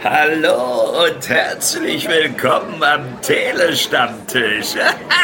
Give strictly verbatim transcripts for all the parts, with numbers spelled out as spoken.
Hallo und herzlich willkommen am Telestammtisch.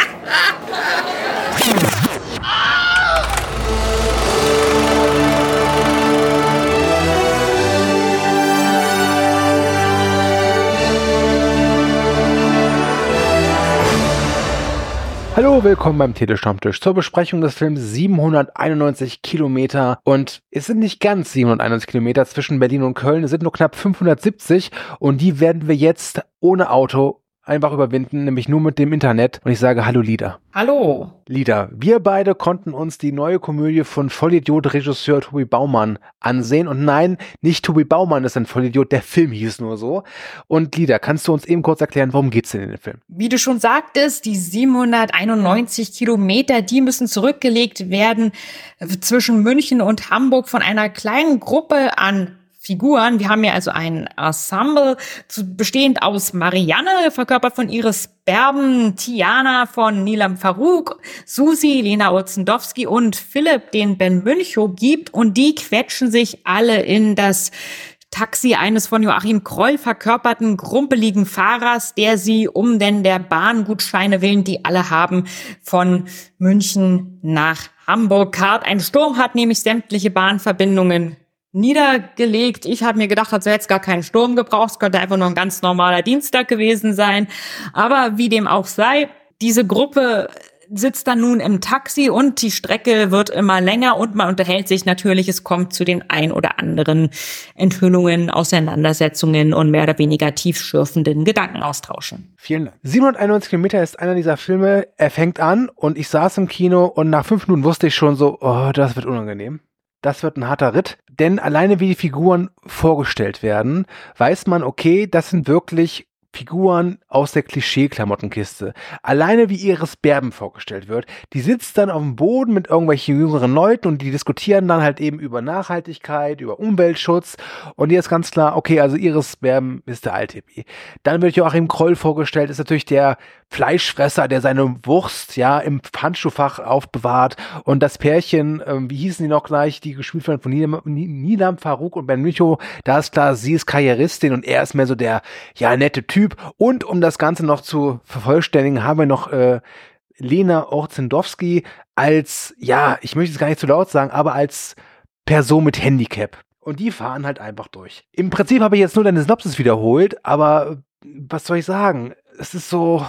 Hallo, willkommen beim Telestammtisch zur Besprechung des Films siebenhunderteinundneunzig Kilometer. Und es sind nicht ganz siebenhunderteinundneunzig Kilometer zwischen Berlin und Köln, es sind nur knapp fünfhundertsiebzig und die werden wir jetzt ohne Auto einfach überwinden, nämlich nur mit dem Internet. Und ich sage Hallo Lida. Hallo. Lida, wir beide konnten uns die neue Komödie von Vollidiot-Regisseur Tobi Baumann ansehen. Und nein, nicht Tobi Baumann ist ein Vollidiot, der Film hieß nur so. Und Lida, kannst du uns eben kurz erklären, worum geht's denn in dem Film? Wie du schon sagtest, die siebenhunderteinundneunzig Kilometer, die müssen zurückgelegt werden zwischen München und Hamburg von einer kleinen Gruppe an Figuren. Wir haben ja also ein Ensemble, bestehend aus Marianne, verkörpert von Iris Berben, Tiana von Nilam Farouk, Susi, Lena Orzendowski und Philipp, den Ben Münchow gibt. Und die quetschen sich alle in das Taxi eines von Joachim Kroll verkörperten, grumpeligen Fahrers, der sie um denn der Bahngutscheine willen, die alle haben, von München nach Hamburg karrt. Ein Sturm hat nämlich sämtliche Bahnverbindungen niedergelegt. Ich habe mir gedacht, also jetzt gar keinen Sturm gebraucht, es könnte einfach nur ein ganz normaler Dienstag gewesen sein. Aber wie dem auch sei, diese Gruppe sitzt dann nun im Taxi und die Strecke wird immer länger und man unterhält sich natürlich, es kommt zu den ein oder anderen Enthüllungen, Auseinandersetzungen und mehr oder weniger tiefschürfenden Gedankenaustauschen. Vielen Dank. siebenhunderteinundneunzig Kilometer ist einer dieser Filme, er fängt an und ich saß im Kino und nach fünf Minuten wusste ich schon so, oh, das wird unangenehm. Das wird ein harter Ritt, denn alleine wie die Figuren vorgestellt werden, weiß man, okay, das sind wirklich Figuren aus der Klischee-Klamottenkiste. Alleine wie Iris Berben vorgestellt wird, die sitzt dann auf dem Boden mit irgendwelchen jüngeren Leuten und die diskutieren dann halt eben über Nachhaltigkeit, über Umweltschutz und hier ist ganz klar, okay, also Iris Berben ist der Althippie. Dann wird Joachim Kroll vorgestellt, ist natürlich der Fleischfresser, der seine Wurst ja im Handschuhfach aufbewahrt und das Pärchen, ähm, wie hießen die noch gleich, die gespielt werden von Nilam, Nilam Farouk und Ben Münchow, da ist klar, sie ist Karrieristin und er ist mehr so der, ja, nette Typ und um das Ganze noch zu vervollständigen, haben wir noch äh, Lena Orzendowski als, ja, ich möchte es gar nicht zu laut sagen, aber als Person mit Handicap. Und die fahren halt einfach durch. Im Prinzip habe ich jetzt nur deine Synopsis wiederholt, aber was soll ich sagen? Es ist so,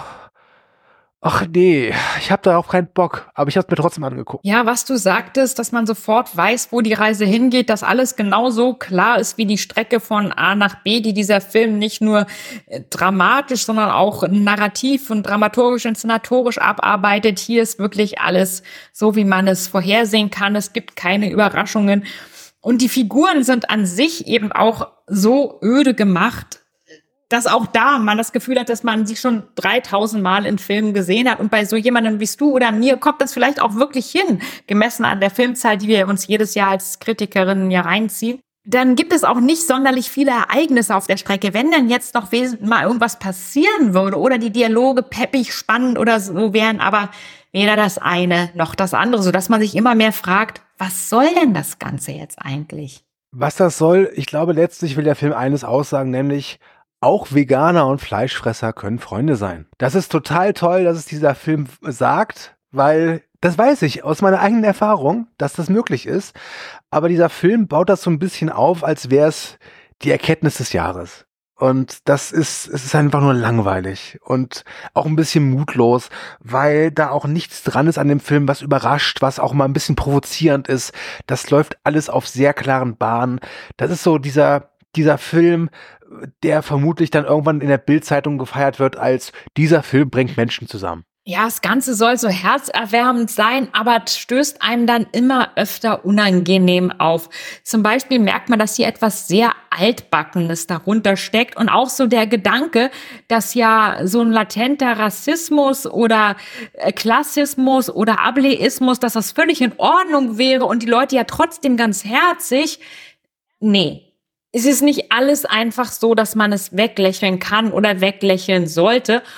ach nee, ich habe darauf keinen Bock, aber ich habe es mir trotzdem angeguckt. Ja, was du sagtest, dass man sofort weiß, wo die Reise hingeht, dass alles genauso klar ist wie die Strecke von A nach B, die dieser Film nicht nur äh, dramatisch, sondern auch narrativ und dramaturgisch, inszenatorisch abarbeitet. Hier ist wirklich alles so, wie man es vorhersehen kann. Es gibt keine Überraschungen. Und die Figuren sind an sich eben auch so öde gemacht, dass auch da man das Gefühl hat, dass man sie schon dreitausend Mal in Filmen gesehen hat. Und bei so jemandem wie du oder mir kommt das vielleicht auch wirklich hin, gemessen an der Filmzahl, die wir uns jedes Jahr als Kritikerinnen ja reinziehen. Dann gibt es auch nicht sonderlich viele Ereignisse auf der Strecke. Wenn dann jetzt noch mal irgendwas passieren würde oder die Dialoge peppig, spannend oder so wären, aber weder das eine noch das andere, sodass man sich immer mehr fragt, was soll denn das Ganze jetzt eigentlich? Was das soll, ich glaube, letztlich will der Film eines aussagen, nämlich auch Veganer und Fleischfresser können Freunde sein. Das ist total toll, dass es dieser Film sagt, weil das weiß ich aus meiner eigenen Erfahrung, dass das möglich ist. Aber dieser Film baut das so ein bisschen auf, als wäre es die Erkenntnis des Jahres. Und das ist, es ist einfach nur langweilig und auch ein bisschen mutlos, weil da auch nichts dran ist an dem Film, was überrascht, was auch mal ein bisschen provozierend ist. Das läuft alles auf sehr klaren Bahnen. Das ist so dieser dieser Film, der vermutlich dann irgendwann in der Bild-Zeitung gefeiert wird als dieser Film bringt Menschen zusammen. Ja, das Ganze soll so herzerwärmend sein, aber stößt einem dann immer öfter unangenehm auf. Zum Beispiel merkt man, dass hier etwas sehr Altbackenes darunter steckt und auch so der Gedanke, dass ja so ein latenter Rassismus oder Klassismus oder Ableismus, dass das völlig in Ordnung wäre und die Leute ja trotzdem ganz herzig. Nee. Es ist nicht alles einfach so, dass man es weglächeln kann oder weglächeln sollte.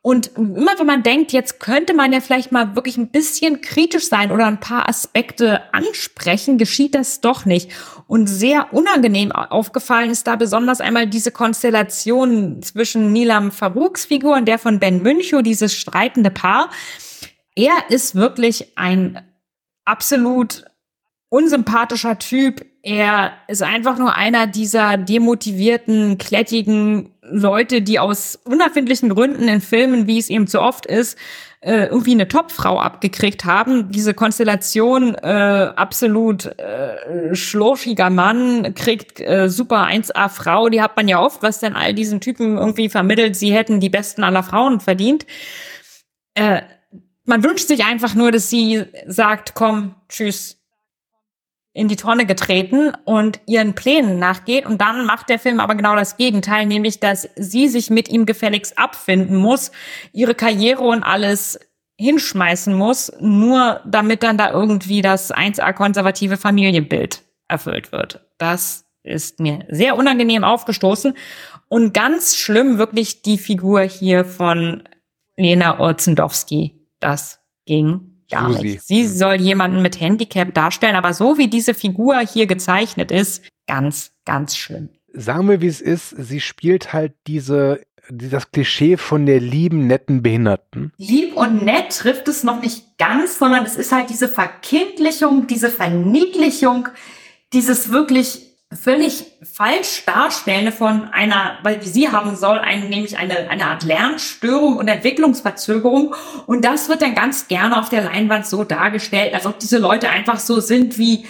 Und immer wenn man denkt, jetzt könnte man ja vielleicht mal wirklich ein bisschen kritisch sein oder ein paar Aspekte ansprechen, geschieht das doch nicht. Und sehr unangenehm aufgefallen ist da besonders einmal diese Konstellation zwischen Nilam Faruqs Figur und der von Ben Münchow, dieses streitende Paar. Er ist wirklich ein absolut unsympathischer Typ. Er ist einfach nur einer dieser demotivierten, klettigen Leute, die aus unerfindlichen Gründen in Filmen, wie es eben so oft ist, äh, irgendwie eine Topfrau abgekriegt haben. Diese Konstellation, äh, absolut äh, schlurfiger Mann, kriegt äh, super eins A Frau, die hat man ja oft, was denn all diesen Typen irgendwie vermittelt, sie hätten die besten aller Frauen verdient. Äh, man wünscht sich einfach nur, dass sie sagt, komm, tschüss, in die Tonne getreten und ihren Plänen nachgeht. Und dann macht der Film aber genau das Gegenteil, nämlich, dass sie sich mit ihm gefälligst abfinden muss, ihre Karriere und alles hinschmeißen muss, nur damit dann da irgendwie das eins A konservative Familienbild erfüllt wird. Das ist mir sehr unangenehm aufgestoßen. Und ganz schlimm wirklich die Figur hier von Lena Orzendowski. Das ging gar nicht. Sie soll jemanden mit Handicap darstellen, aber so wie diese Figur hier gezeichnet ist, ganz, ganz schlimm. Sagen wir, wie es ist, sie spielt halt diese, das Klischee von der lieben, netten Behinderten. Lieb und nett trifft es noch nicht ganz, sondern es ist halt diese Verkindlichung, diese Verniedlichung, dieses wirklich völlig falsch Darstellen von einer, weil sie haben soll, ein, nämlich eine, eine Art Lernstörung und Entwicklungsverzögerung. Und das wird dann ganz gerne auf der Leinwand so dargestellt, als ob diese Leute einfach so sind wie,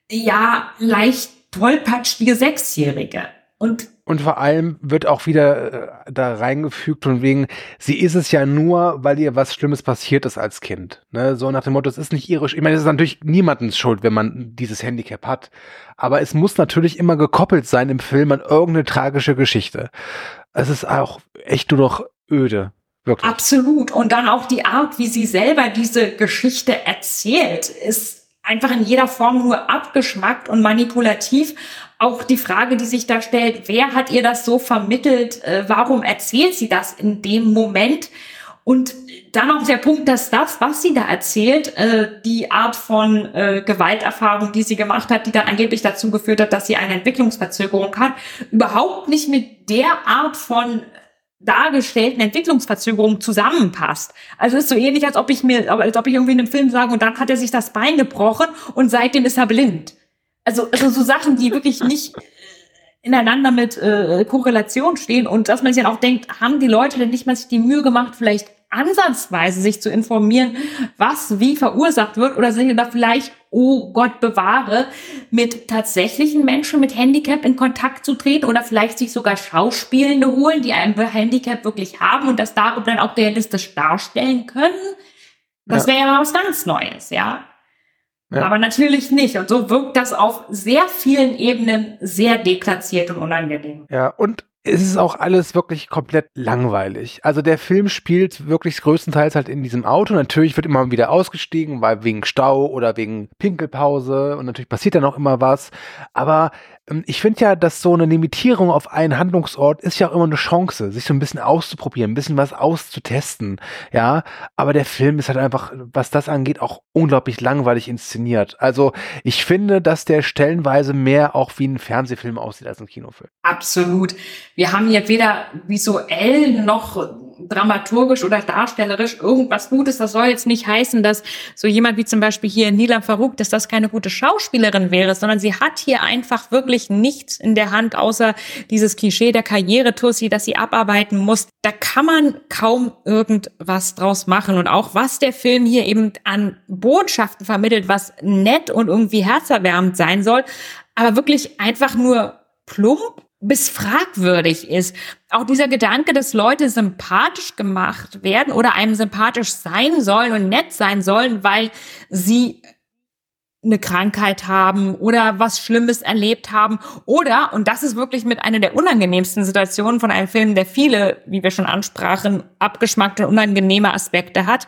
ja, leicht tollpatschige Sechsjährige. Und Und vor allem wird auch wieder äh, da reingefügt von wegen, sie ist es ja nur, weil ihr was Schlimmes passiert ist als Kind. Ne? So nach dem Motto, es ist nicht ihre Schuld. Ich meine, es ist natürlich niemandens Schuld, wenn man dieses Handicap hat. Aber es muss natürlich immer gekoppelt sein im Film an irgendeine tragische Geschichte. Es ist auch echt nur noch öde. Wirklich. Absolut. Und dann auch die Art, wie sie selber diese Geschichte erzählt, ist einfach in jeder Form nur abgeschmackt und manipulativ. Auch die Frage, die sich da stellt, wer hat ihr das so vermittelt? Äh, warum erzählt sie das in dem Moment? Und dann auch der Punkt, dass das, was sie da erzählt, äh, die Art von äh, Gewalterfahrung, die sie gemacht hat, die dann angeblich dazu geführt hat, dass sie eine Entwicklungsverzögerung hat, überhaupt nicht mit der Art von dargestellten Entwicklungsverzögerung zusammenpasst. Also ist so ähnlich, als ob ich mir, als ob ich irgendwie in einem Film sage, und dann hat er sich das Bein gebrochen und seitdem ist er blind. Also, also so Sachen, die wirklich nicht ineinander mit äh, Korrelation stehen und dass man sich dann auch denkt, haben die Leute denn nicht mal sich die Mühe gemacht, vielleicht ansatzweise sich zu informieren, was wie verursacht wird, oder sind da vielleicht, oh Gott bewahre, mit tatsächlichen Menschen mit Handicap in Kontakt zu treten oder vielleicht sich sogar Schauspielende holen, die ein Handicap wirklich haben und das darüber dann auch realistisch darstellen können. Das wäre ja mal was ganz Neues, ja. Ja. Aber natürlich nicht. Und so wirkt das auf sehr vielen Ebenen sehr deplatziert und unangenehm. Ja, und es ist auch alles wirklich komplett langweilig. Also der Film spielt wirklich größtenteils halt in diesem Auto. Natürlich wird immer wieder ausgestiegen, weil wegen Stau oder wegen Pinkelpause, und natürlich passiert dann auch immer was. Aber ähm, ich finde ja, dass so eine Limitierung auf einen Handlungsort ist ja auch immer eine Chance, sich so ein bisschen auszuprobieren, ein bisschen was auszutesten. Ja, aber der Film ist halt einfach, was das angeht, auch unglaublich langweilig inszeniert. Also ich finde, dass der stellenweise mehr auch wie ein Fernsehfilm aussieht als ein Kinofilm. Absolut. Wir haben hier weder visuell noch dramaturgisch oder darstellerisch irgendwas Gutes. Das soll jetzt nicht heißen, dass so jemand wie zum Beispiel hier Nilam Faruq, dass das keine gute Schauspielerin wäre, sondern sie hat hier einfach wirklich nichts in der Hand, außer dieses Klischee der Karrieretussi, das sie abarbeiten muss. Da kann man kaum irgendwas draus machen. Und auch was der Film hier eben an Botschaften vermittelt, was nett und irgendwie herzerwärmend sein soll, aber wirklich einfach nur plump bis fragwürdig ist. Auch dieser Gedanke, dass Leute sympathisch gemacht werden oder einem sympathisch sein sollen und nett sein sollen, weil sie eine Krankheit haben oder was Schlimmes erlebt haben oder, und das ist wirklich mit einer der unangenehmsten Situationen von einem Film, der viele, wie wir schon ansprachen, abgeschmackte und unangenehme Aspekte hat,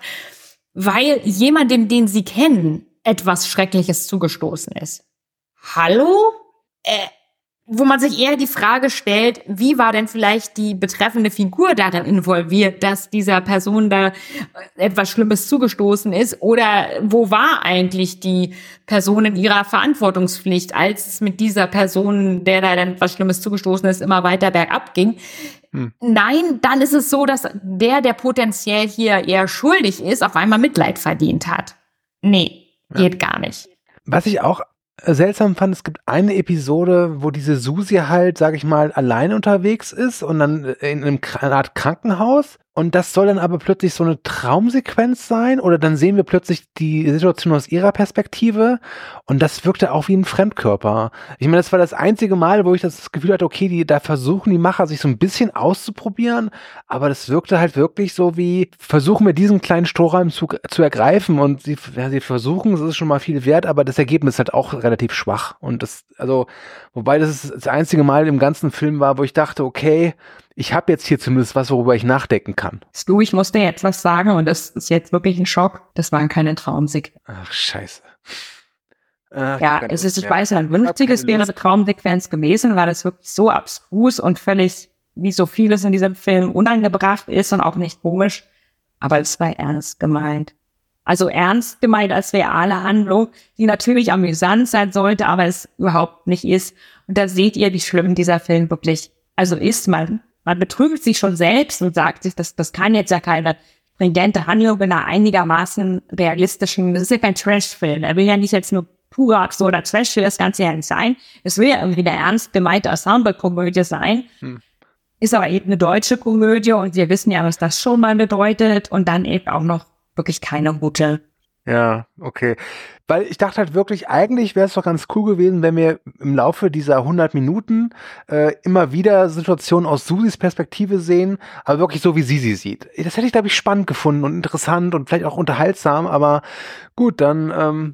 weil jemandem, den sie kennen, etwas Schreckliches zugestoßen ist. Hallo? Äh, wo man sich eher die Frage stellt, wie war denn vielleicht die betreffende Figur darin involviert, dass dieser Person da etwas Schlimmes zugestoßen ist, oder wo war eigentlich die Person in ihrer Verantwortungspflicht, als es mit dieser Person, der da dann etwas Schlimmes zugestoßen ist, immer weiter bergab ging. Hm. Nein, dann ist es so, dass der, der potenziell hier eher schuldig ist, auf einmal Mitleid verdient hat. Nee, geht ja gar nicht. Was ich auch seltsam fand, es gibt eine Episode, wo diese Susi halt, sag ich mal, alleine unterwegs ist und dann in einem einer Art Krankenhaus, und das soll dann aber plötzlich so eine Traumsequenz sein, oder dann sehen wir plötzlich die Situation aus ihrer Perspektive, und das wirkte auch wie ein Fremdkörper. Ich meine, das war das einzige Mal, wo ich das Gefühl hatte, okay, die, da versuchen die Macher sich so ein bisschen auszuprobieren, aber das wirkte halt wirklich so wie, versuchen wir diesen kleinen Strohhalm zu, zu ergreifen, und sie, ja, sie versuchen, es ist schon mal viel wert, aber das Ergebnis ist halt auch relativ schwach, und das, also, wobei das das einzige Mal im ganzen Film war, wo ich dachte, okay, ich habe jetzt hier zumindest was, worüber ich nachdenken kann. Stu, ich musste jetzt was sagen, und das ist jetzt wirklich ein Schock. Das waren keine Traumsequenzen. Ach, scheiße. Ach, ja, es ist, ich ja. weiß, ein vernünftiges wäre eine Traumsequenz gewesen, weil das wirklich so abstrus und völlig, wie so vieles in diesem Film, unangebracht ist und auch nicht komisch. Aber es war ernst gemeint. Also ernst gemeint als reale Handlung, die natürlich amüsant sein sollte, aber es überhaupt nicht ist. Und da seht ihr, wie schlimm dieser Film wirklich, also ist man. Man betrügt sich schon selbst und sagt sich, das, das kann jetzt ja keine stringente Handlung in einer einigermaßen realistischen, das ist ja kein Trash-Film. Er will ja nicht jetzt nur pure Absurd oder Trash, will das Ganze ja nicht sein. Es will ja irgendwie eine ernst gemeinte Ensemble-Komödie sein. Hm. Ist aber eben eine deutsche Komödie, und wir wissen ja, was das schon mal bedeutet, und dann eben auch noch wirklich keine gute. Ja, okay. Weil ich dachte halt wirklich, eigentlich wäre es doch ganz cool gewesen, wenn wir im Laufe dieser hundert Minuten äh, immer wieder Situationen aus Susis Perspektive sehen, aber wirklich so, wie sie sie sieht. Das hätte ich, glaube ich, spannend gefunden und interessant und vielleicht auch unterhaltsam, aber gut, dann, ähm,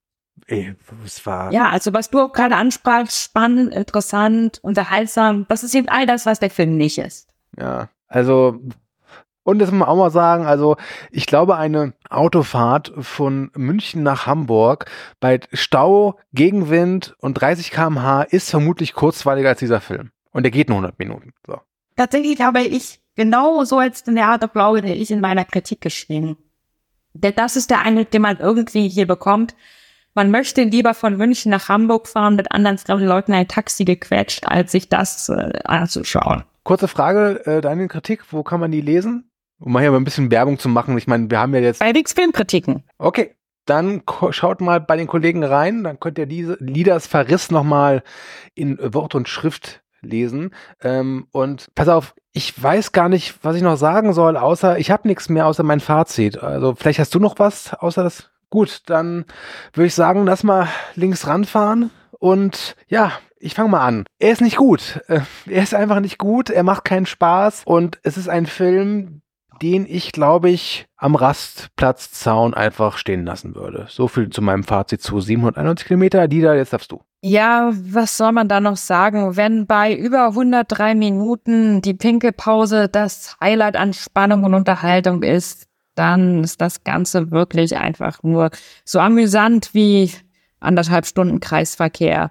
ey, es war... Ja, also was du auch gerade ansprachst, spannend, interessant, unterhaltsam, das ist eben all das, was der Film nicht ist. Ja, also... Und das muss man auch mal sagen, also ich glaube, eine Autofahrt von München nach Hamburg bei Stau, Gegenwind und dreißig Kilometer pro Stunde ist vermutlich kurzweiliger als dieser Film. Und der geht nur hundert Minuten. So. Tatsächlich habe ich genau so jetzt in der Art und Glaube, der ich in meiner Kritik geschrieben. Denn das ist der Eindruck, den man irgendwie hier bekommt. Man möchte lieber von München nach Hamburg fahren, mit anderen fremden Leuten ein Taxi gequetscht, als sich das äh, anzuschauen. Kurze Frage, äh, deine Kritik, wo kann man die lesen? Um mal hier mal ein bisschen Werbung zu machen. Ich meine, wir haben ja jetzt... Bei Wix Filmkritiken. Okay, dann ko- schaut mal bei den Kollegen rein. Dann könnt ihr diese Lieders Verriss nochmal in Wort und Schrift lesen. Ähm, und pass auf, ich weiß gar nicht, was ich noch sagen soll, außer ich habe nichts mehr außer mein Fazit. Also vielleicht hast du noch was, außer das... Gut, dann würde ich sagen, lass mal links ranfahren. Und ja, ich fange mal an. Er ist nicht gut. Er ist einfach nicht gut. Er macht keinen Spaß. Und es ist ein Film, den ich, glaube ich, am Rastplatzzaun einfach stehen lassen würde. So viel zu meinem Fazit zu siebenhunderteinundneunzig Kilometer. Dieter, jetzt darfst du. Ja, was soll man da noch sagen? Wenn bei über hundertdrei Minuten die Pinkelpause das Highlight an Spannung und Unterhaltung ist, dann ist das Ganze wirklich einfach nur so amüsant wie anderthalb Stunden Kreisverkehr.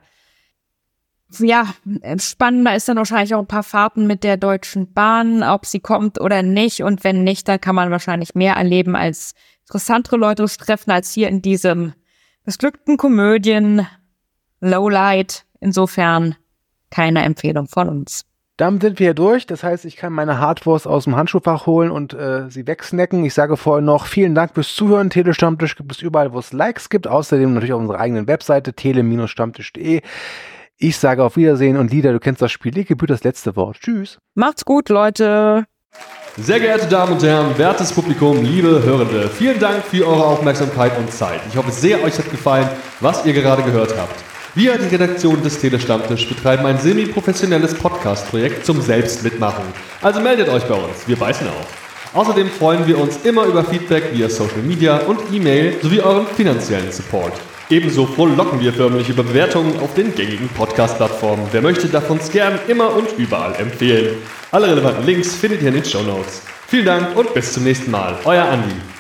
Ja, spannender ist dann wahrscheinlich auch ein paar Fahrten mit der Deutschen Bahn, ob sie kommt oder nicht. Und wenn nicht, dann kann man wahrscheinlich mehr erleben, als interessantere Leute treffen, als hier in diesem missglückten Komödien Lowlight. Insofern keine Empfehlung von uns. Dann sind wir hier durch. Das heißt, ich kann meine Hardwurst aus dem Handschuhfach holen und äh, sie wegsnacken. Ich sage vorher noch vielen Dank fürs Zuhören. Telestammtisch gibt es überall, wo es Likes gibt. Außerdem natürlich auf unserer eigenen Webseite tele Stammtisch punkt de. Ich sage auf Wiedersehen, und Lieder, du kennst das Spiel, dir gebührt das letzte Wort. Tschüss. Macht's gut, Leute. Sehr geehrte Damen und Herren, wertes Publikum, liebe Hörende, vielen Dank für eure Aufmerksamkeit und Zeit. Ich hoffe sehr, euch hat gefallen, was ihr gerade gehört habt. Wir, die Redaktion des Telestammtisch, betreiben ein semi-professionelles Podcast-Projekt zum Selbstmitmachen. Also meldet euch bei uns, wir beißen auf. Außerdem freuen wir uns immer über Feedback via Social Media und E-Mail sowie euren finanziellen Support. Ebenso frohlocken wir förmlich über Bewertungen auf den gängigen Podcast-Plattformen. Wer möchte, darf uns gern immer und überall empfehlen. Alle relevanten Links findet ihr in den Shownotes. Vielen Dank und bis zum nächsten Mal. Euer Andi.